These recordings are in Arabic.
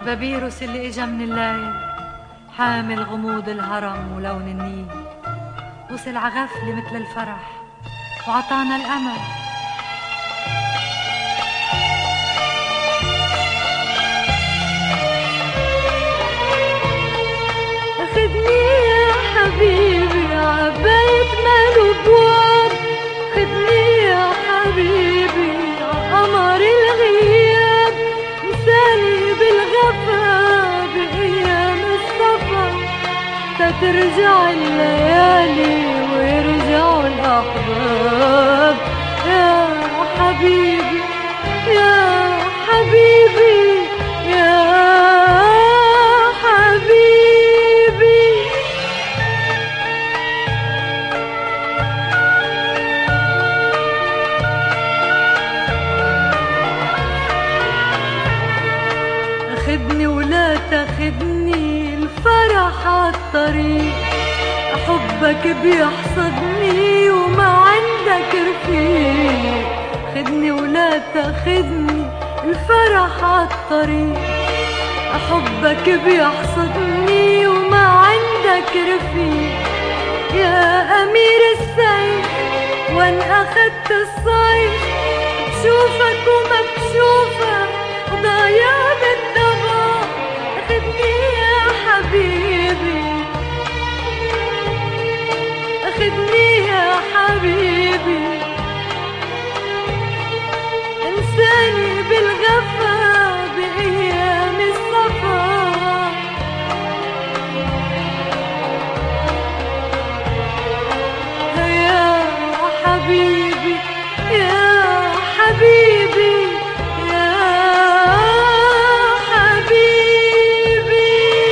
بابيروس اللي اجا من الليل حامل غموض الهرم ولون النيل، وصل عغفلة مثل الفرح وعطانا الأمل. خدني يا حبيبي عبيت ماله بواب، خدني يا حبيبي عقمر الغياب، مثالي بالغفا بأيام السفر، تترجع الليالي ويرجعوا الأحباب. يا حبيبي يا حبيبي يا حبيبي. خدني ولا تاخدني الفرح عالطريق، حبك بيحصدني وما عندك رفيق. خدني ولا تاخدني الفرح عالطريق، حبك بيحصدني وما عندك رفيق. يا أمير السيف وان أخدت الصيف، بشوفك وما بشوفك ضايع بالضباب. خدني يا حبيبي خدني يا حبيبي، انساني بالغفا بأيام الصفا. يا حبيبي يا حبيبي يا حبيبي.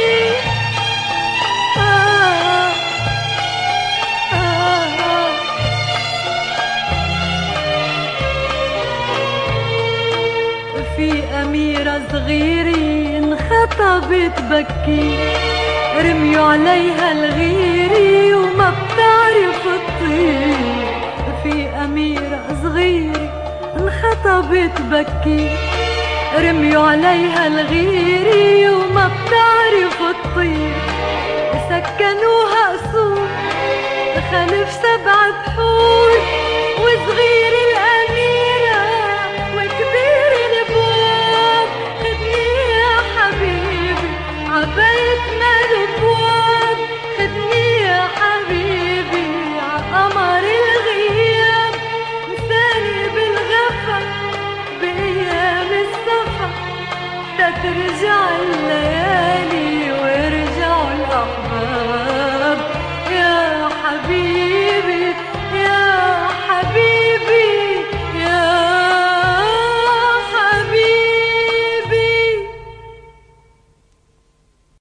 في أميرة صغيرة انخطبت بكي، رميوا عليها الغيري وما بتعرف تطير. في أميرة صغيرة انخطبت بكي، رميوا عليها الغيري وما بتعرف تطير. سكنوها قصور خلف 7 بحور، وصغير الأميرة وكبير البواب. خدني يا حبيبي عبيت مال بواب، خدني يا حبيبي عقمر الغياب، مثالي بالغفا بأيام السفر، تترجع الليالي